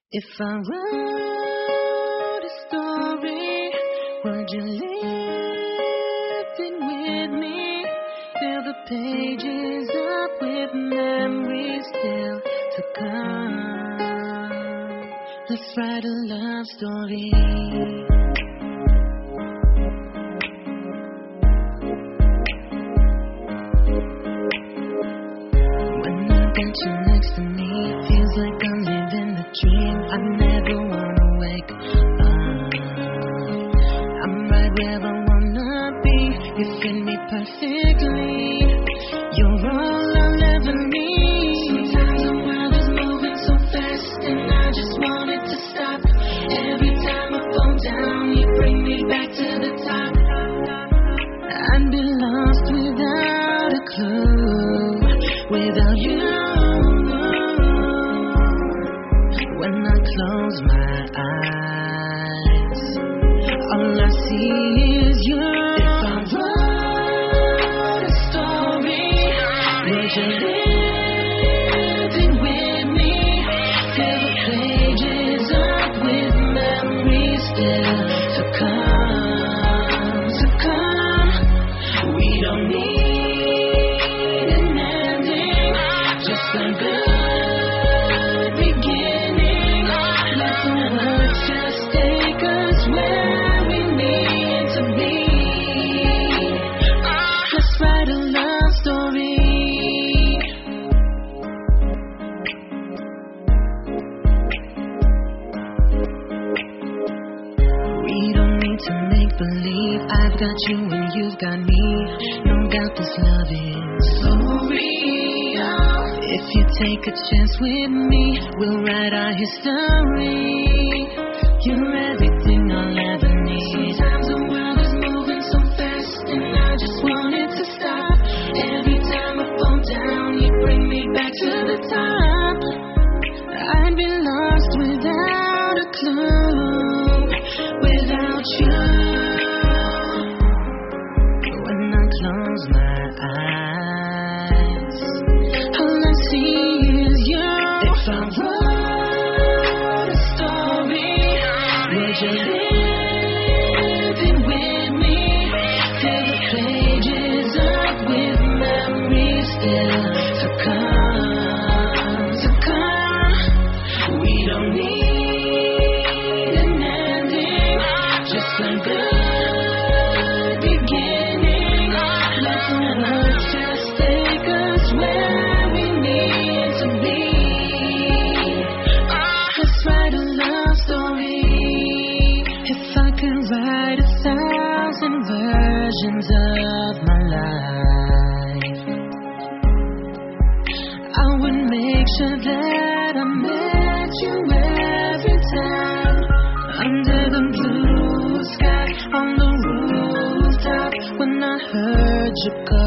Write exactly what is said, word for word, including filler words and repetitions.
If I wrote a story, would you live it with me? Fill the pages up with memories still to come. Let's write a love story. When I got you next to me, feels like I'm living the dream. I never wanna wake up. I'm right where I wanna be. You fit me perfectly. You're all I'll ever need. Sometimes the world is moving so fast, and I just want it to stop. Every time I fall down, you bring me back to the top. I'd be lost without a clue, without you. When I close my eyes, all I see is you. If I wrote a story, would you live it with me? Fill the pages up with memories still to come, to come. We don't need an ending, just a good beginning. Let the words just take us where we need to be. Let's write a love story. We don't need to make believe. I've got you and you've got me. No doubt this love is so real. If you take a chance with me, we'll write our history. You're everything I'll ever need. Sometimes the world is moving so fast, and I just want it to stop. Every time I fall down, you bring me back to the top. I'd be lost without a clue, without you. When I close my eyes, all I see is you. If I wrote a story, would you live it with me? Fill the pages up with memories still to come, to come. We don't need an ending, just a good beginning. Let the words just take us where we need to be. Let's write a love story. If I could write a thousand versions of my life, I would make sure that I met you every time. Under the blue sky, on the rooftop, when I heard you call.